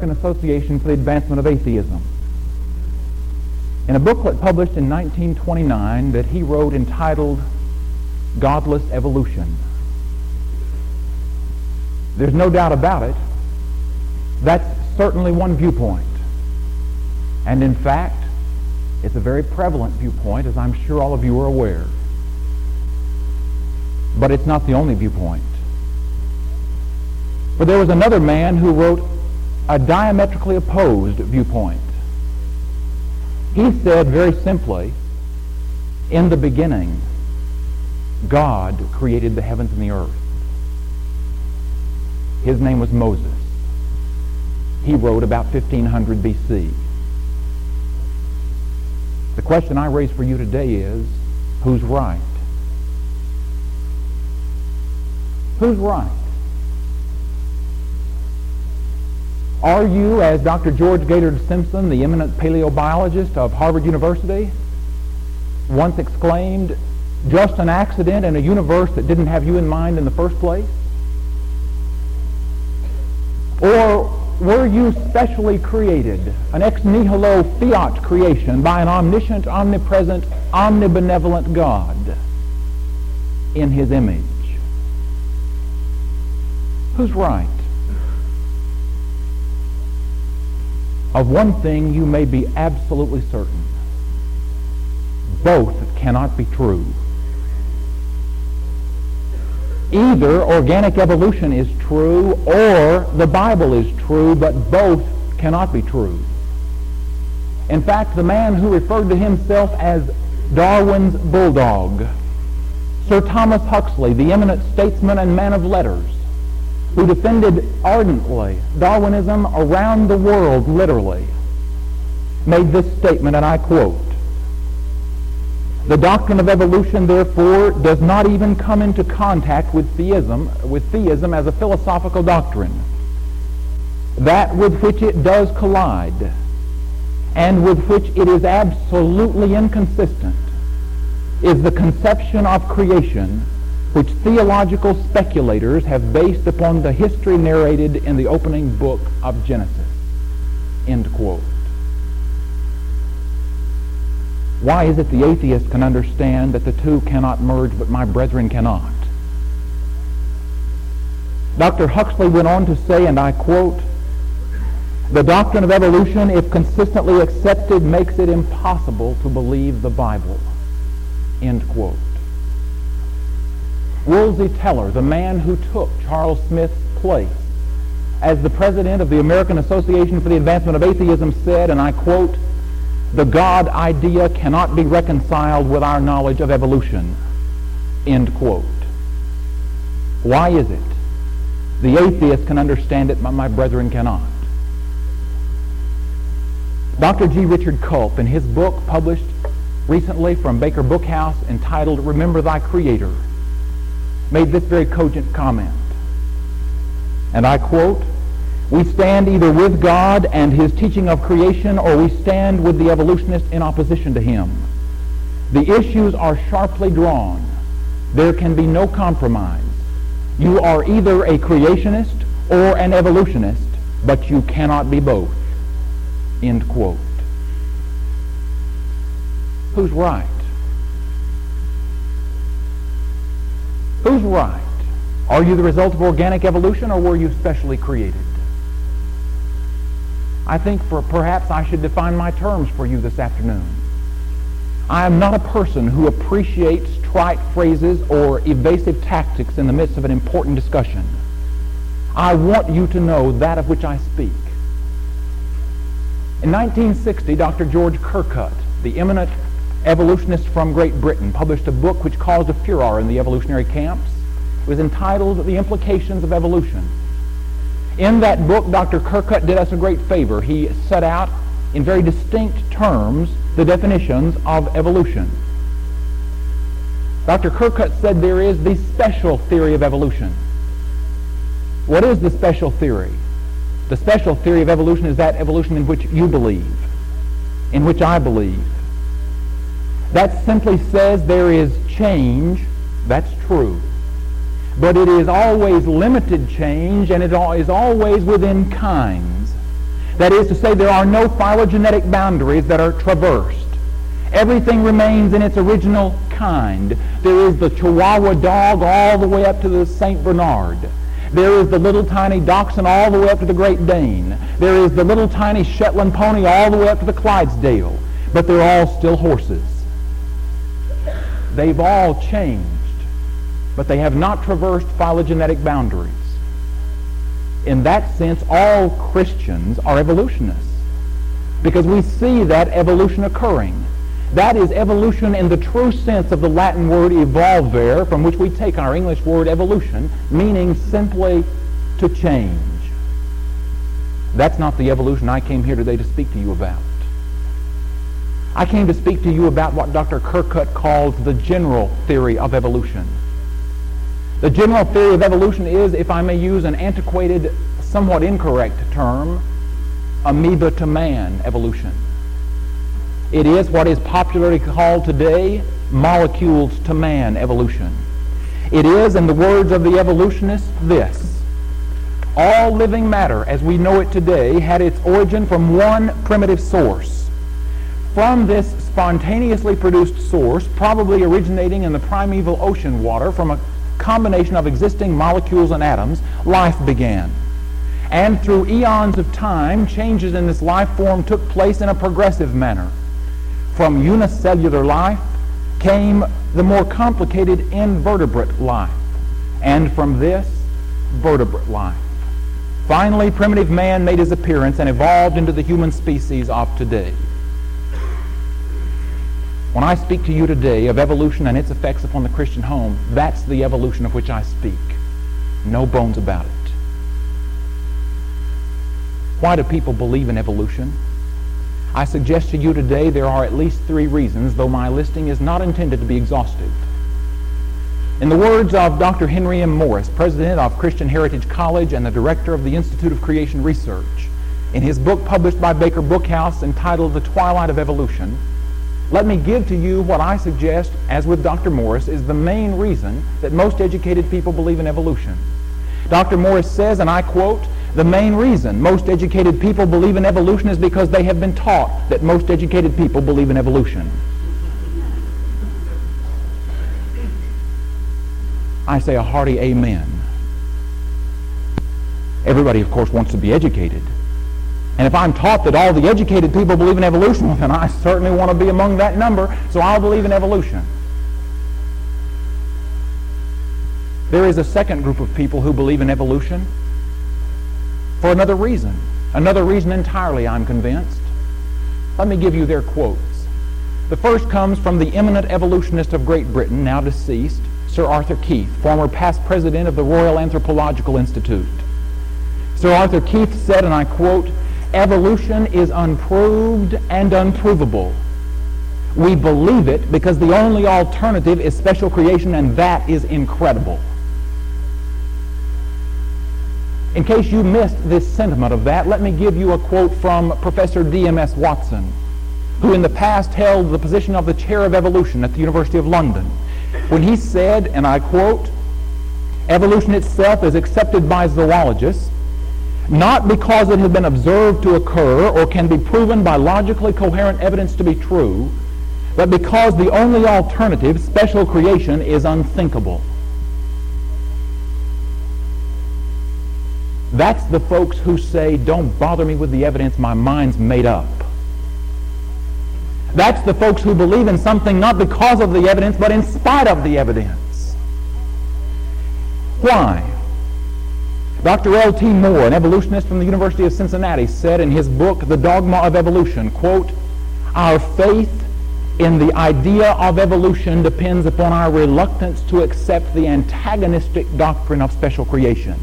American Association for the Advancement of Atheism. In a booklet published in 1929 that he wrote entitled Godless Evolution. There's no doubt about it, that's certainly one viewpoint. And in fact, it's a very prevalent viewpoint, as I'm sure all of you are aware. But it's not the only viewpoint. For there was another man who wrote a diametrically opposed viewpoint. He said very simply, in the beginning, God created the heavens and the earth. His name was Moses. He wrote about 1500 BC. The question I raise for you today is, who's right? Who's right? Are you, as Dr. George Gaylord Simpson, the eminent paleobiologist of Harvard University, once exclaimed, just an accident in a universe that didn't have you in mind in the first place? Or were you specially created, an ex nihilo fiat creation by an omniscient, omnipresent, omnibenevolent God in his image? Who's right? Of one thing you may be absolutely certain. Both cannot be true. Either organic evolution is true or the Bible is true, but both cannot be true. In fact, the man who referred to himself as Darwin's bulldog, Sir Thomas Huxley, the eminent statesman and man of letters, who defended ardently Darwinism around the world, literally, made this statement, and I quote, "The doctrine of evolution, therefore, does not even come into contact with theism as a philosophical doctrine. That with which it does collide, and with which it is absolutely inconsistent, is the conception of creation which theological speculators have based upon the history narrated in the opening book of Genesis." End quote. Why is it the atheist can understand that the two cannot merge, but my brethren cannot? Dr. Huxley went on to say, and I quote, "The doctrine of evolution, if consistently accepted, makes it impossible to believe the Bible." End quote. Woolsey Teller, the man who took Charles Smith's place as the president of the American Association for the Advancement of Atheism, said, and I quote, "The God idea cannot be reconciled with our knowledge of evolution." End quote. Why is it the atheist can understand it, but my brethren cannot? Dr. G. Richard Culp, in his book published recently from Baker Bookhouse entitled "Remember Thy Creator," made this very cogent comment, and I quote, "We stand either with God and his teaching of creation, or we stand with the evolutionist in opposition to him. The issues are sharply drawn. There can be no compromise. You are either a creationist or an evolutionist, but you cannot be both." End quote. Who's right? Who's right? Are you the result of organic evolution, or were you specially created? I think perhaps I should define my terms for you this afternoon. I am not a person who appreciates trite phrases or evasive tactics in the midst of an important discussion. I want you to know that of which I speak. In 1960, Dr. George Kirkut, the eminent evolutionist from Great Britain, published a book which caused a furor in the evolutionary camps. It was entitled "The Implications of Evolution." In that book, Dr. Kirkut did us a great favor. He set out in very distinct terms the definitions of evolution. Dr. Kirkut said there is the special theory of evolution. What is the special theory? The special theory of evolution is that evolution in which you believe, in which I believe. That simply says there is change. That's true. But it is always limited change, and it is always within kinds. That is to say, there are no phylogenetic boundaries that are traversed. Everything remains in its original kind. There is the Chihuahua dog all the way up to the St. Bernard. There is the little tiny Dachshund all the way up to the Great Dane. There is the little tiny Shetland pony all the way up to the Clydesdale. But they're all still horses. They've all changed, but they have not traversed phylogenetic boundaries. In that sense, all Christians are evolutionists, because we see that evolution occurring. That is evolution in the true sense of the Latin word evolvere, from which we take our English word evolution, meaning simply to change. That's not the evolution I came here today to speak to you about. I came to speak to you about what Dr. Kirkut calls the general theory of evolution. The general theory of evolution is, if I may use an antiquated, somewhat incorrect term, amoeba to man evolution. It is what is popularly called today molecules to man evolution. It is, in the words of the evolutionists, this: all living matter as we know it today had its origin from one primitive source. From this spontaneously produced source, probably originating in the primeval ocean water from a combination of existing molecules and atoms, life began. And through eons of time, changes in this life form took place in a progressive manner. From unicellular life came the more complicated invertebrate life, and from this, vertebrate life. Finally, primitive man made his appearance and evolved into the human species of today. When I speak to you today of evolution and its effects upon the Christian home, that's the evolution of which I speak. No bones about it. Why do people believe in evolution? I suggest to you today there are at least 3 reasons, though my listing is not intended to be exhaustive. In the words of Dr. Henry M. Morris, president of Christian Heritage College and the director of the Institute of Creation Research, in his book published by Baker Bookhouse entitled The Twilight of Evolution, let me give to you what I suggest, as with Dr. Morris, is the main reason that most educated people believe in evolution. Dr. Morris says, and I quote, "The main reason most educated people believe in evolution is because they have been taught that most educated people believe in evolution." I say a hearty amen. Everybody, of course, wants to be educated. And if I'm taught that all the educated people believe in evolution, well, then I certainly want to be among that number, so I'll believe in evolution. There is a second group of people who believe in evolution for another reason entirely, I'm convinced. Let me give you their quotes. The first comes from the eminent evolutionist of Great Britain, now deceased, Sir Arthur Keith, former past president of the Royal Anthropological Institute. Sir Arthur Keith said, and I quote, "Evolution is unproved and unprovable. We believe it because the only alternative is special creation, and that is incredible." In case you missed this sentiment of that, let me give you a quote from Professor D.M.S. Watson, who in the past held the position of the chair of evolution at the University of London, when he said, and I quote, "Evolution itself is accepted by zoologists not because it has been observed to occur or can be proven by logically coherent evidence to be true, but because the only alternative, special creation, is unthinkable." That's the folks who say, "Don't bother me with the evidence, my mind's made up." That's the folks who believe in something not because of the evidence, but in spite of the evidence. Why? Dr. L.T. Moore, an evolutionist from the University of Cincinnati, said in his book, The Dogma of Evolution, quote, "Our faith in the idea of evolution depends upon our reluctance to accept the antagonistic doctrine of special creation."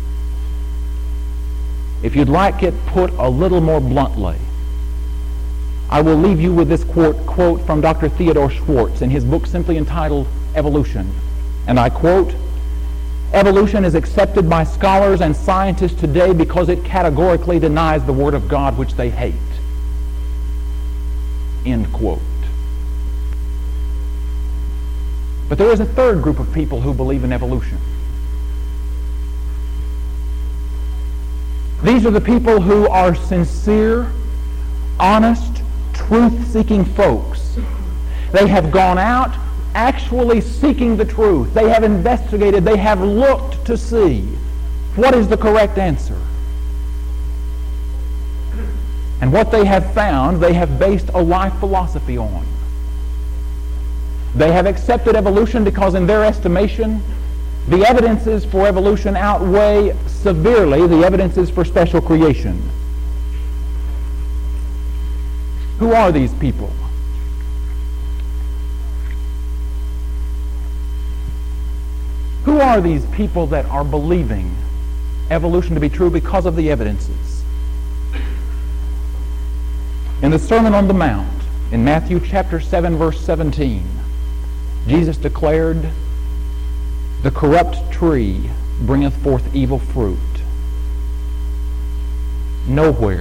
If you'd like it put a little more bluntly, I will leave you with this quote from Dr. Theodore Schwartz in his book simply entitled Evolution. And I quote, "Evolution is accepted by scholars and scientists today because it categorically denies the Word of God, which they hate." End quote. But there is a third group of people who believe in evolution. These are the people who are sincere, honest, truth-seeking folks. They have gone out actually seeking the truth. They have investigated. They have looked to see what is the correct answer. And what they have found, they have based a life philosophy on. They have accepted evolution because in their estimation, the evidences for evolution outweigh severely the evidences for special creation. Who are these people? Who are these people that are believing evolution to be true because of the evidences? In the Sermon on the Mount, in Matthew chapter 7, verse 17, Jesus declared, "The corrupt tree bringeth forth evil fruit." Nowhere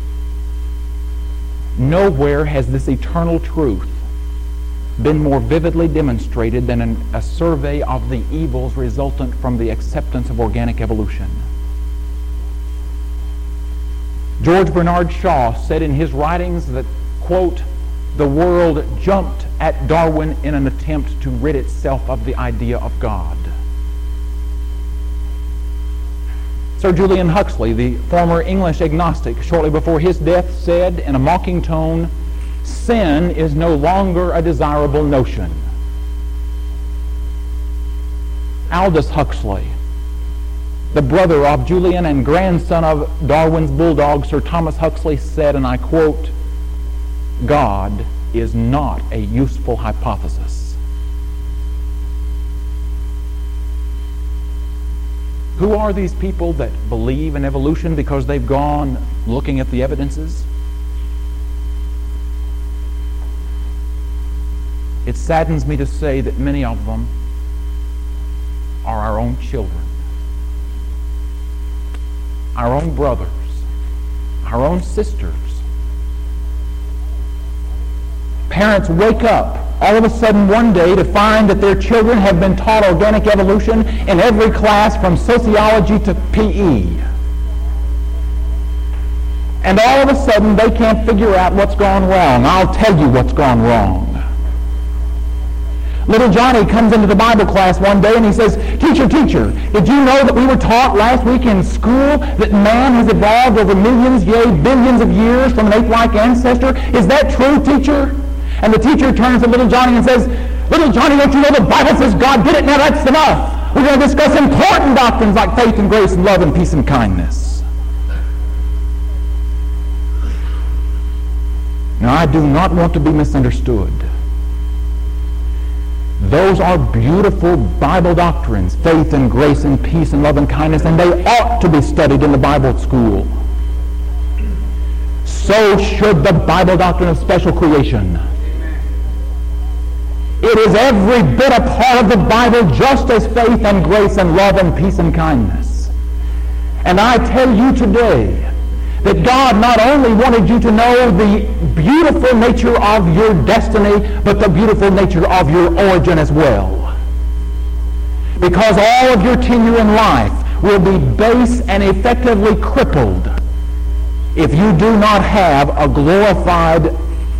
has this eternal truth been more vividly demonstrated than in a survey of the evils resultant from the acceptance of organic evolution. George Bernard Shaw said in his writings that, quote, "The world jumped at Darwin in an attempt to rid itself of the idea of God." Sir Julian Huxley, the former English agnostic, shortly before his death said in a mocking tone, "Sin is no longer a desirable notion." Aldous Huxley, the brother of Julian and grandson of Darwin's bulldog, Sir Thomas Huxley, said, and I quote, "God is not a useful hypothesis." Who are these people that believe in evolution because they've gone looking at the evidences? It saddens me to say that many of them are our own children, our own brothers, our own sisters. Parents wake up all of a sudden one day to find that their children have been taught organic evolution in every class from sociology to PE. And all of a sudden they can't figure out what's gone wrong. I'll tell you what's gone wrong. Little Johnny comes into the Bible class one day and he says, teacher, did you know that we were taught last week in school that man has evolved over millions, yea, billions of years from an ape-like ancestor? Is that true, teacher? And the teacher turns to little Johnny and says, little Johnny, don't you know the Bible says God did it? Now that's enough. We're going to discuss important doctrines like faith and grace and love and peace and kindness. Now I do not want to be misunderstood. Those are beautiful Bible doctrines, faith and grace and peace and love and kindness, and they ought to be studied in the Bible school. So should the Bible doctrine of special creation. It is every bit a part of the Bible, just as faith and grace and love and peace and kindness. And I tell you today that God not only wanted you to know the beautiful nature of your destiny, but the beautiful nature of your origin as well. Because all of your tenure in life will be base and effectively crippled if you do not have a glorified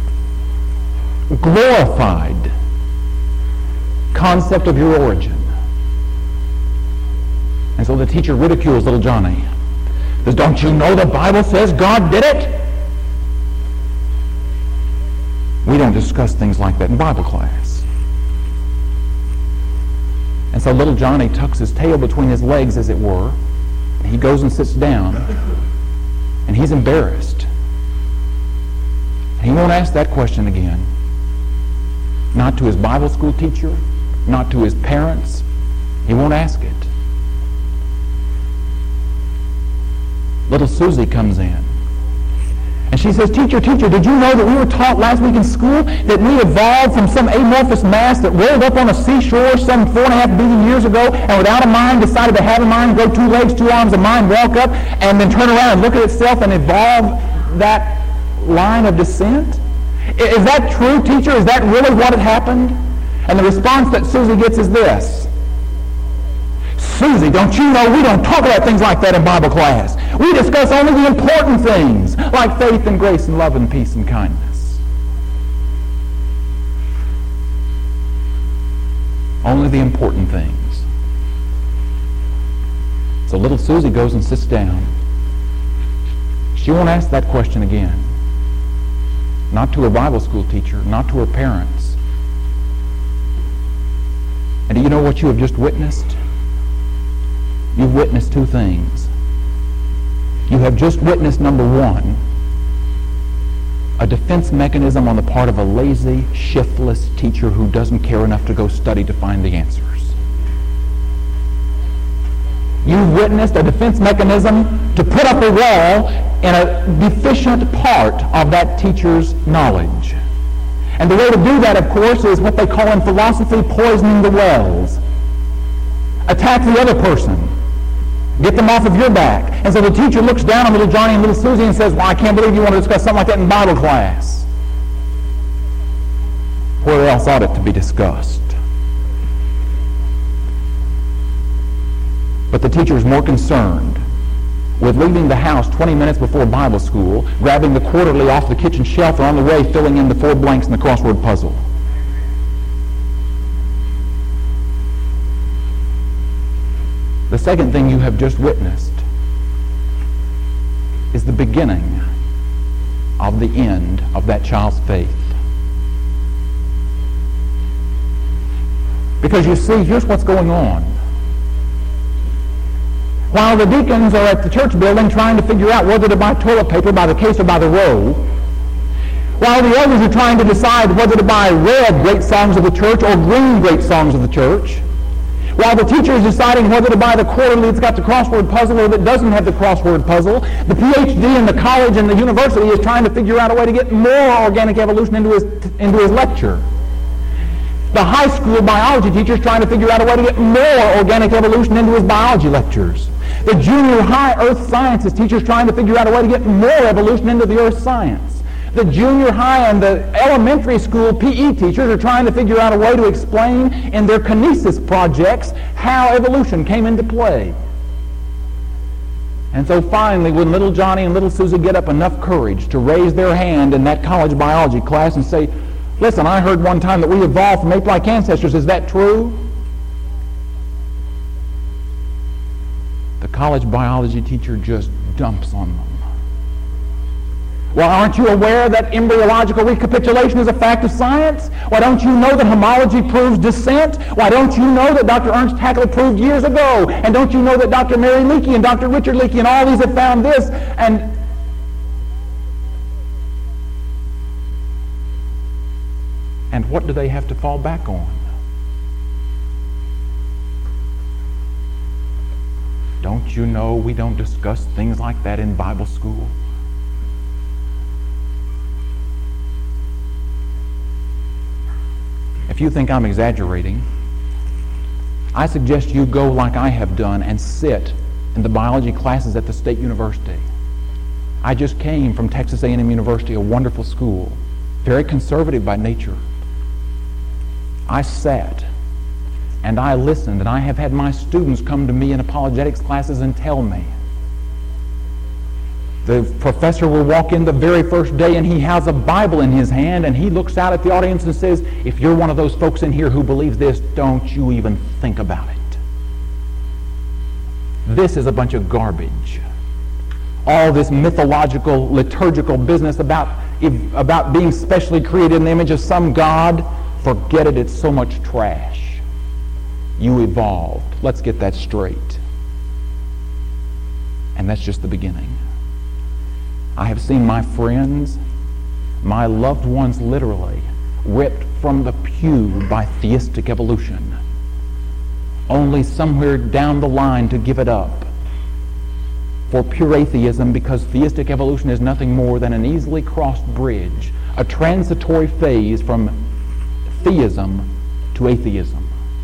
concept of your origin. And so the teacher ridicules little Johnny. Says, don't you know the Bible says God did it? We don't discuss things like that in Bible class. And so little Johnny tucks his tail between his legs, as it were. And he goes and sits down. And he's embarrassed. And he won't ask that question again. Not to his Bible school teacher, not to his parents. He won't ask it. Little Susie comes in. And she says, teacher, did you know that we were taught last week in school that we evolved from some amorphous mass that rolled up on a seashore some 4.5 billion years ago and without a mind decided to have a mind, grow 2 legs, 2 arms, a mind, walk up, and then turn around and look at itself and evolve that line of descent? Is that true, teacher? Is that really what had happened? And the response that Susie gets is this. Susie, don't you know we don't talk about things like that in Bible class? We discuss only the important things, like faith and grace and love and peace and kindness. Only the important things. So little Susie goes and sits down. She won't ask that question again. Not to her Bible school teacher, not to her parents. And do you know what you have just witnessed? You've witnessed two things. You have just witnessed, number one, a defense mechanism on the part of a lazy, shiftless teacher who doesn't care enough to go study to find the answers. You've witnessed a defense mechanism to put up a wall in a deficient part of that teacher's knowledge. And the way to do that, of course, is what they call in philosophy poisoning the wells. Attack the other person. Get them off of your back. And so the teacher looks down on little Johnny and little Susie and says, well, I can't believe you want to discuss something like that in Bible class. Where else ought it to be discussed? But the teacher is more concerned with leaving the house 20 minutes before Bible school, grabbing the quarterly off the kitchen shelf, or on the way filling in the 4 blanks in the crossword puzzle. The second thing you have just witnessed is the beginning of the end of that child's faith. Because you see, here's what's going on. While the deacons are at the church building trying to figure out whether to buy toilet paper by the case or by the roll, while the elders are trying to decide whether to buy red great songs of the church or green great songs of the church, while the teacher is deciding whether to buy the quarterly that's got the crossword puzzle or that doesn't have the crossword puzzle, the PhD in the college and the university is trying to figure out a way to get more organic evolution into his lecture. The high school biology teacher is trying to figure out a way to get more organic evolution into his biology lectures. The junior high earth sciences teacher is trying to figure out a way to get more evolution into the earth science. The junior high and the elementary school PE teachers are trying to figure out a way to explain in their kinesis projects how evolution came into play. And so finally, when little Johnny and little Susie get up enough courage to raise their hand in that college biology class and say, listen, I heard one time that we evolved from ape-like ancestors. Is that true? The college biology teacher just dumps on them. Well, aren't you aware that embryological recapitulation is a fact of science? Why don't you know that homology proves descent? Why don't you know that Dr. Ernst Haeckel proved years ago? And don't you know that Dr. Mary Leakey and Dr. Richard Leakey and all these have found this? And what do they have to fall back on? Don't you know we don't discuss things like that in Bible school? If you think I'm exaggerating, I suggest you go like I have done and sit in the biology classes at the State University. I just came from Texas A&M University, a wonderful school, very conservative by nature. I sat and I listened, and I have had my students come to me in apologetics classes and tell me. The professor will walk in the very first day and he has a Bible in his hand and he looks out at the audience and says, if you're one of those folks in here who believes this, don't you even think about it. This is a bunch of garbage. All this mythological, liturgical business about being specially created in the image of some God, forget it, it's so much trash. You evolved. Let's get that straight. And that's just the beginning. I have seen my friends, my loved ones literally, ripped from the pew by theistic evolution, only somewhere down the line to give it up for pure atheism, because theistic evolution is nothing more than an easily crossed bridge, a transitory phase from theism to atheism.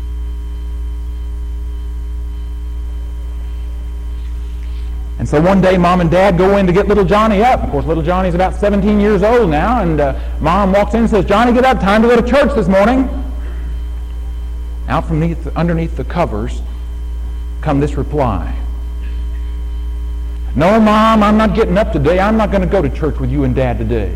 And so one day, Mom and Dad go in to get little Johnny up. Of course, little Johnny's about 17 years old now, and Mom walks in and says, Johnny, get up, time to go to church this morning. Out from underneath the covers come this reply. No, Mom, I'm not getting up today. I'm not going to go to church with you and Dad today.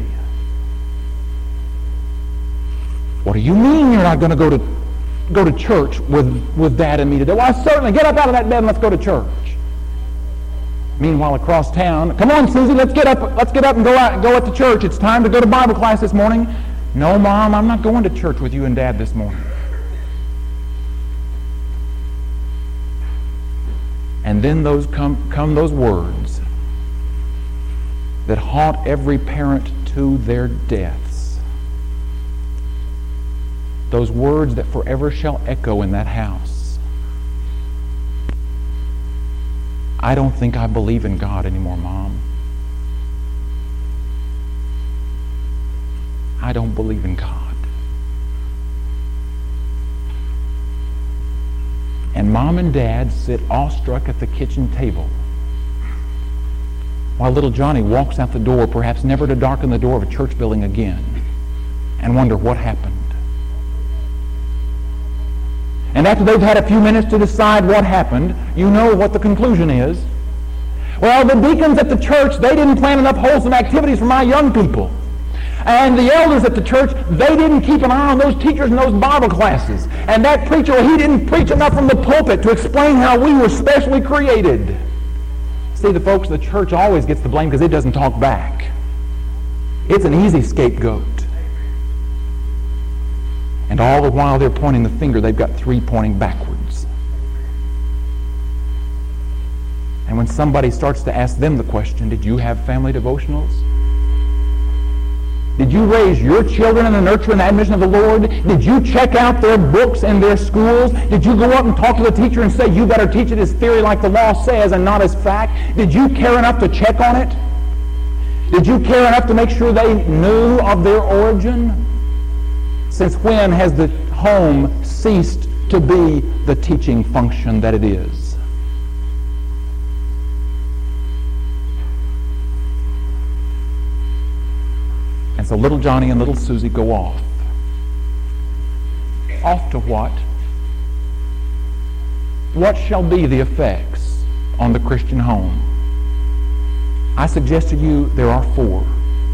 What do you mean you're not going to go to church with Dad and me today? Well, certainly. Get up out of that bed and let's go to church. Meanwhile, across town, come on, Susie, let's get up and go out to church. It's time to go to Bible class this morning. No, Mom, I'm not going to church with you and Dad this morning. And then come those words that haunt every parent to their deaths. Those words that forever shall echo in that house. I don't think I believe in God anymore, Mom. I don't believe in God. And Mom and Dad sit awestruck at the kitchen table while little Johnny walks out the door, perhaps never to darken the door of a church building again, and wonder what happened. And after they've had a few minutes to decide what happened, you know what the conclusion is. Well, the deacons at the church, they didn't plan enough wholesome activities for my young people. And the elders at the church, they didn't keep an eye on those teachers and those Bible classes. And that preacher, he didn't preach enough from the pulpit to explain how we were specially created. See, the folks at the church always gets the blame because it doesn't talk back. It's an easy scapegoat. And all the while they're pointing the finger, they've got three pointing backwards. And when somebody starts to ask them the question, did you have family devotionals? Did you raise your children in the nurture and admonition of the Lord? Did you check out their books in their schools? Did you go up and talk to the teacher and say, you better teach it as theory like the law says and not as fact? Did you care enough to check on it? Did you care enough to make sure they knew of their origin? Since when has the home ceased to be the teaching function that it is? And so little Johnny and little Susie go off. Off to what? What shall be the effects on the Christian home? I suggest to you there are four.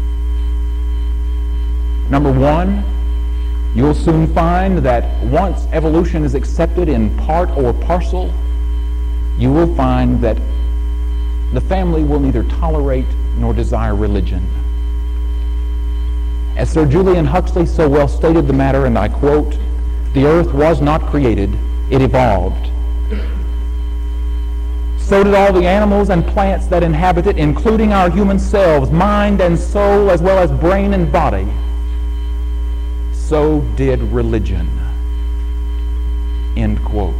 Number one, you'll soon find that once evolution is accepted in part or parcel, you will find that the family will neither tolerate nor desire religion. As Sir Julian Huxley so well stated the matter, and I quote, "The earth was not created, it evolved. So did all the animals and plants that inhabit it, including our human selves, mind and soul, as well as brain and body. So did religion." End quote.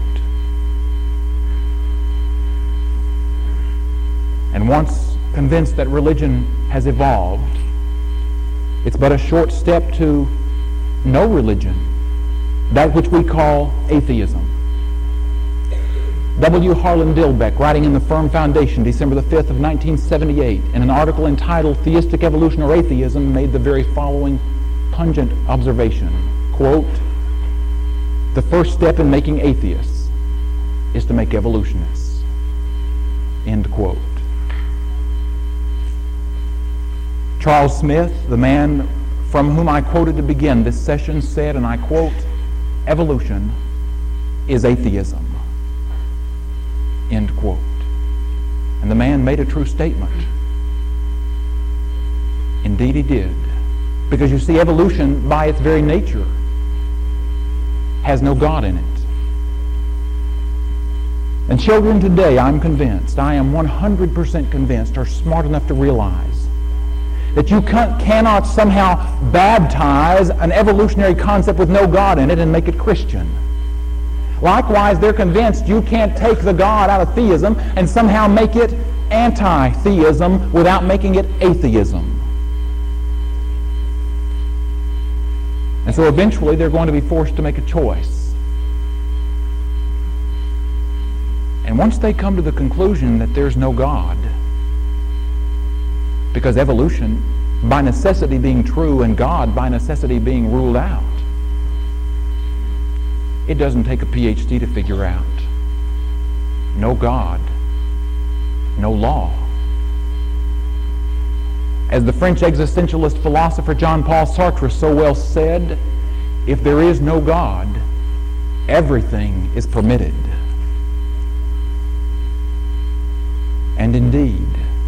And once convinced that religion has evolved, it's but a short step to no religion, that which we call atheism. W. Harlan Dilbeck, writing in the Firm Foundation, December the 5th of 1978, in an article entitled Theistic Evolution or Atheism, made the very following pungent observation, quote, "The first step in making atheists is to make evolutionists." End quote. Charles Smith, the man from whom I quoted to begin this session, said, and I quote, "Evolution is atheism." End quote. And the man made a true statement. Indeed he did. Because you see, evolution by its very nature has no God in it. And children today, I'm convinced, I am 100% convinced, are smart enough to realize that you cannot somehow baptize an evolutionary concept with no God in it and make it Christian. Likewise, they're convinced you can't take the God out of theism and somehow make it anti-theism without making it atheism. And so eventually they're going to be forced to make a choice. And once they come to the conclusion that there's no God, because evolution by necessity being true and God by necessity being ruled out, it doesn't take a PhD to figure out no God, no law. As the French existentialist philosopher Jean-Paul Sartre so well said, if there is no God, everything is permitted. And indeed,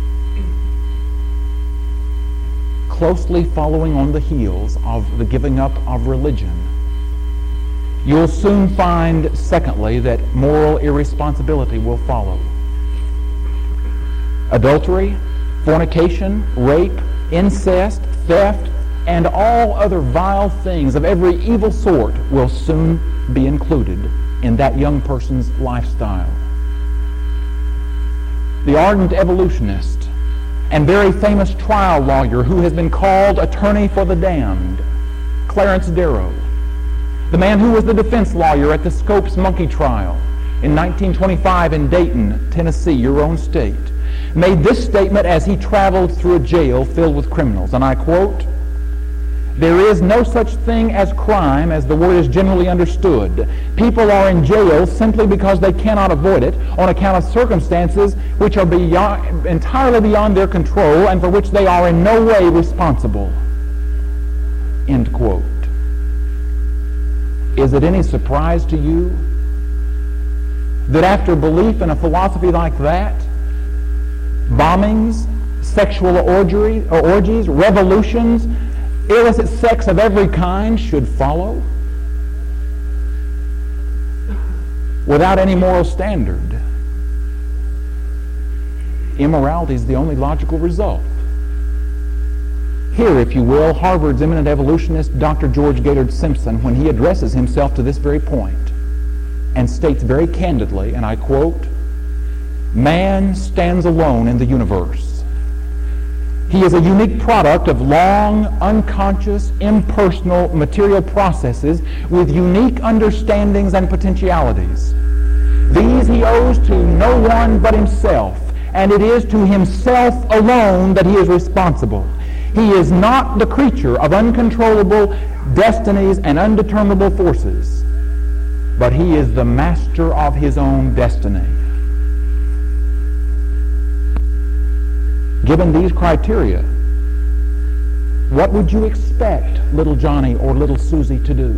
closely following on the heels of the giving up of religion, you'll soon find, secondly, that moral irresponsibility will follow. Adultery, fornication, rape, incest, theft, and all other vile things of every evil sort will soon be included in that young person's lifestyle. The ardent evolutionist and very famous trial lawyer who has been called attorney for the damned, Clarence Darrow, the man who was the defense lawyer at the Scopes monkey trial in 1925 in Dayton, Tennessee, your own state, made this statement as he traveled through a jail filled with criminals, and I quote, "There is no such thing as crime as the word is generally understood. People are in jail simply because they cannot avoid it on account of circumstances which are entirely beyond their control and for which they are in no way responsible." End quote. Is it any surprise to you that after belief in a philosophy like that, bombings, sexual orgies, revolutions, illicit sex of every kind should follow without any moral standard? Immorality is the only logical result. Here, if you will, Harvard's eminent evolutionist Dr. George Gaylord Simpson, when he addresses himself to this very point and states very candidly, and I quote, "Man stands alone in the universe. He is a unique product of long, unconscious, impersonal material processes with unique understandings and potentialities. These he owes to no one but himself, and it is to himself alone that he is responsible. He is not the creature of uncontrollable destinies and undeterminable forces, but he is the master of his own destiny." Given these criteria, what would you expect little Johnny or little Susie to do?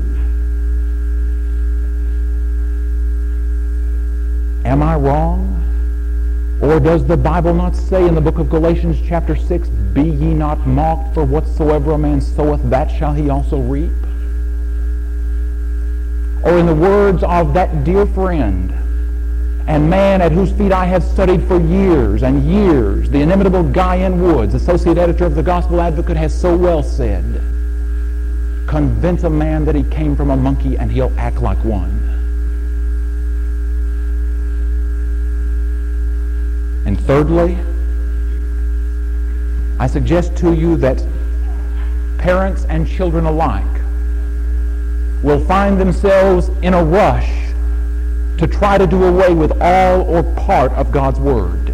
Am I wrong? Or does the Bible not say in the book of Galatians chapter 6, "Be ye not mocked, for whatsoever a man soweth, that shall he also reap"? Or in the words of that dear friend and man at whose feet I have studied for years and years, the inimitable Guy N. Woods, associate editor of the Gospel Advocate, has so well said, "Convince a man that he came from a monkey and he'll act like one." And thirdly, I suggest to you that parents and children alike will find themselves in a rush to try to do away with all or part of God's Word.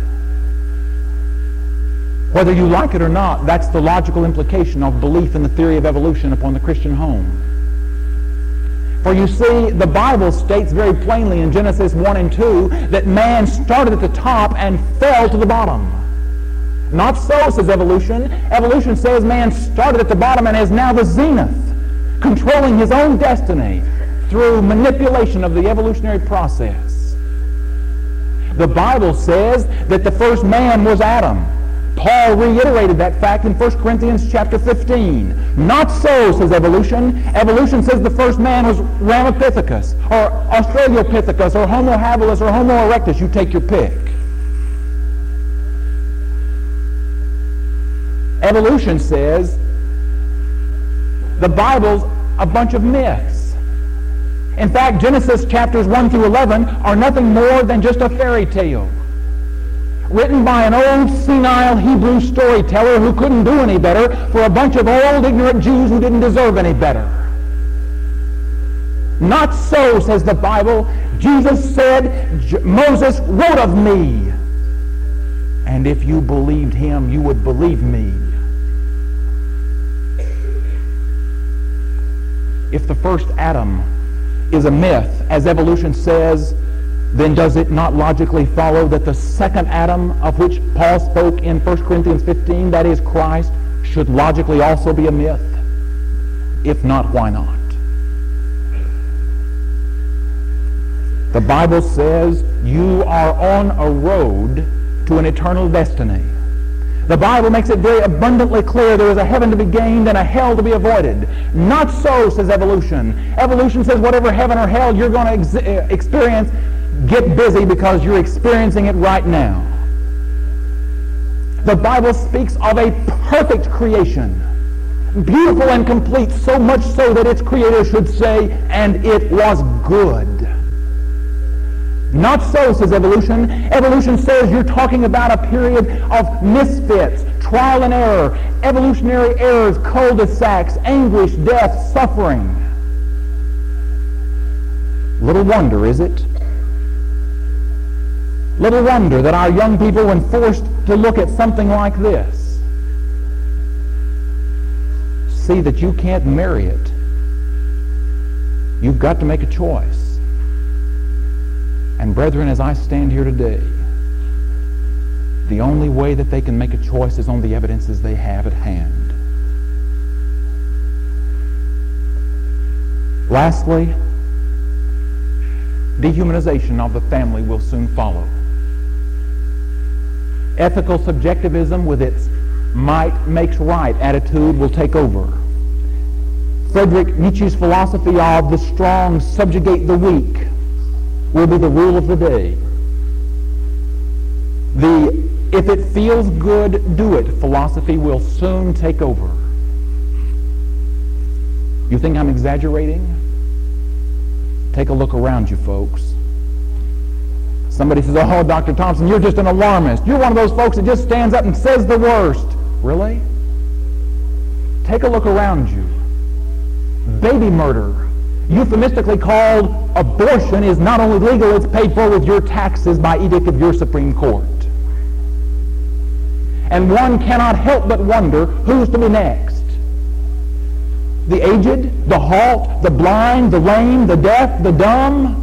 Whether you like it or not, that's the logical implication of belief in the theory of evolution upon the Christian home. For you see, the Bible states very plainly in Genesis 1 and 2 that man started at the top and fell to the bottom. Not so, says evolution. Evolution says man started at the bottom and is now the zenith, controlling his own destiny through manipulation of the evolutionary process. The Bible says that the first man was Adam. Paul reiterated that fact in 1 Corinthians chapter 15. Not so, says evolution. Evolution says the first man was Ramapithecus, or Australopithecus, or Homo habilis, or Homo erectus. You take your pick. Evolution says the Bible's a bunch of myths. In fact, Genesis chapters 1 through 11 are nothing more than just a fairy tale written by an old senile Hebrew storyteller who couldn't do any better for a bunch of old ignorant Jews who didn't deserve any better. Not so, says the Bible. Jesus said, "Moses wrote of me, and if you believed him, you would believe me." If the first Adam is a myth, as evolution says, then does it not logically follow that the second Adam of which Paul spoke in 1 Corinthians 15, that is Christ, should logically also be a myth? If not, why not? The Bible says you are on a road to an eternal destiny. The Bible makes it very abundantly clear there is a heaven to be gained and a hell to be avoided. Not so, says evolution. Evolution says whatever heaven or hell you're going to experience, get busy because you're experiencing it right now. The Bible speaks of a perfect creation, beautiful and complete, so much so that its creator should say, and it was good. Not so, says evolution. Evolution says you're talking about a period of misfits, trial and error, evolutionary errors, cul-de-sacs, anguish, death, suffering. Little wonder, is it? Little wonder that our young people, when forced to look at something like this, see that you can't marry it. You've got to make a choice. And brethren, as I stand here today, the only way that they can make a choice is on the evidences they have at hand. Lastly, dehumanization of the family will soon follow. Ethical subjectivism with its might makes right attitude will take over. Friedrich Nietzsche's philosophy of the strong subjugate the weak will be the rule of the day. The if it feels good, do it philosophy will soon take over. You think I'm exaggerating? Take a look around you, folks. Somebody says, oh, Dr. Thompson, you're just an alarmist. You're one of those folks that just stands up and says the worst. Really? Take a look around you. Baby murder, euphemistically called abortion, is not only legal, it's paid for with your taxes by edict of your Supreme Court. And one cannot help but wonder who's to be next. The aged, the halt, the blind, the lame, the deaf, the dumb.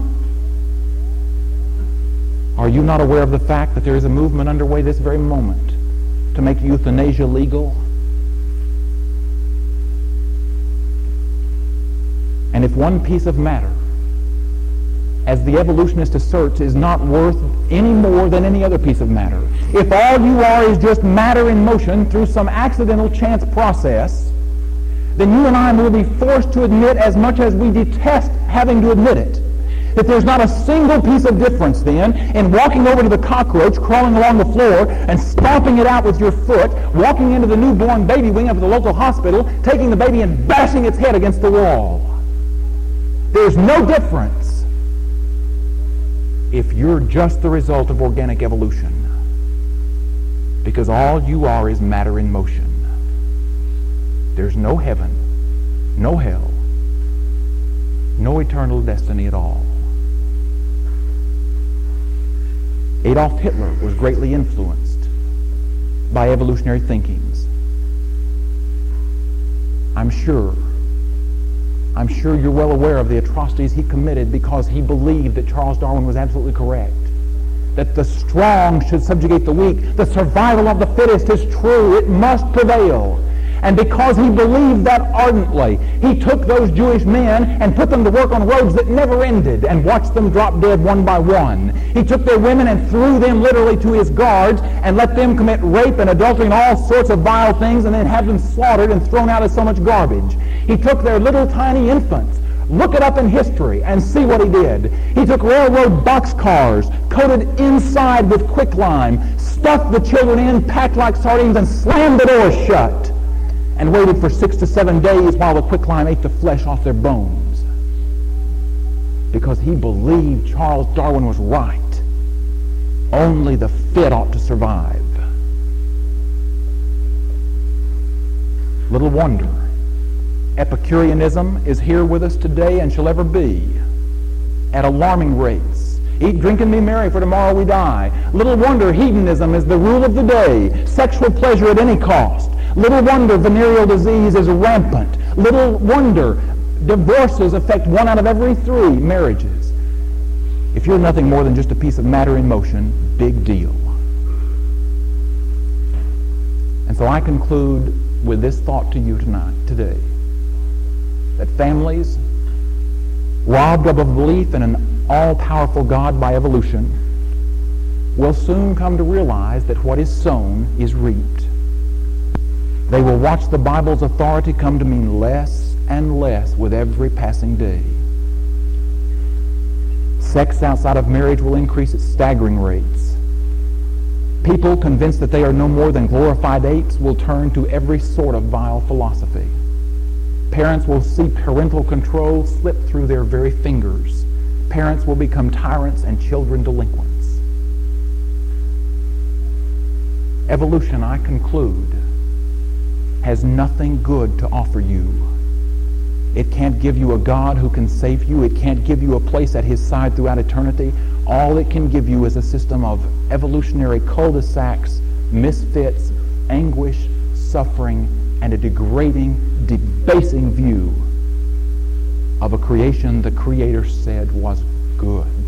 Are you not aware of the fact that there is a movement underway this very moment to make euthanasia legal? And if one piece of matter, as the evolutionist asserts, is not worth any more than any other piece of matter, if all you are is just matter in motion through some accidental chance process, then you and I will be forced to admit, as much as we detest having to admit it, that there's not a single piece of difference then in walking over to the cockroach crawling along the floor and stomping it out with your foot, walking into the newborn baby wing of the local hospital, taking the baby and bashing its head against the wall. There's no difference if you're just the result of organic evolution, because all you are is matter in motion. There's no heaven, no hell, no eternal destiny at all. Adolf Hitler was greatly influenced by evolutionary thinkings. I'm sure you're well aware of the atrocities he committed because he believed that Charles Darwin was absolutely correct. That the strong should subjugate the weak. The survival of the fittest is true. It must prevail. And because he believed that ardently, he took those Jewish men and put them to work on roads that never ended and watched them drop dead one by one. He took their women and threw them literally to his guards and let them commit rape and adultery and all sorts of vile things and then have them slaughtered and thrown out as so much garbage. He took their little tiny infants. Look it up in history and see what he did. He took railroad boxcars, coated inside with quicklime, stuffed the children in, packed like sardines, and slammed the doors shut, and waited for 6 to 7 days while the quicklime ate the flesh off their bones. Because he believed Charles Darwin was right. Only the fit ought to survive. Little wonder Epicureanism is here with us today and shall ever be at alarming rates. Eat, drink, and be merry, for tomorrow we die. Little wonder hedonism is the rule of the day. Sexual pleasure at any cost. Little wonder venereal disease is rampant. Little wonder divorces affect 1 out of every 3 marriages. If you're nothing more than just a piece of matter in motion, big deal. And so I conclude with this thought to you today, that families robbed of a belief in an all-powerful God by evolution will soon come to realize that what is sown is reaped. They will watch the Bible's authority come to mean less and less with every passing day. Sex outside of marriage will increase at staggering rates. People convinced that they are no more than glorified apes will turn to every sort of vile philosophy. Parents will see parental control slip through their very fingers. Parents will become tyrants and children delinquents. Evolution, I conclude, has nothing good to offer you. It can't give you a God who can save you. It can't give you a place at His side throughout eternity. All it can give you is a system of evolutionary cul-de-sacs, misfits, anguish, suffering, and a degrading, debasing view of a creation the Creator said was good.